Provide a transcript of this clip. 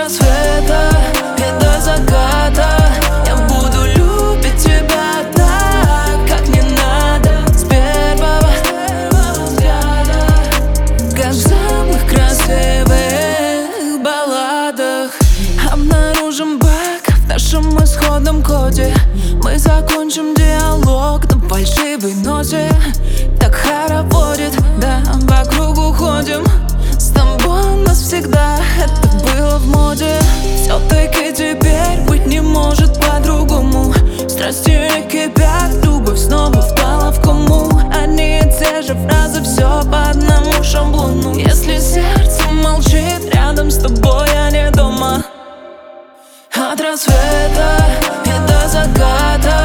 рассвета и до заката я буду любить тебя так, как не надо. С первого взгляда, как в самых красивых балладах. Обнаружим баг в нашем исходном коде. Мы закончим диалог на фальшивой ноте. Так хороводит, да, по кругу ходим. С тобой у нас всегда это было в моде. Все-таки теперь быть не может по-другому. Страсти кипят, любовь снова впала в кому. Одни и те же фразы, все по одному шаблону. Если сердце молчит, рядом с тобой я не дома. От рассвета и до заката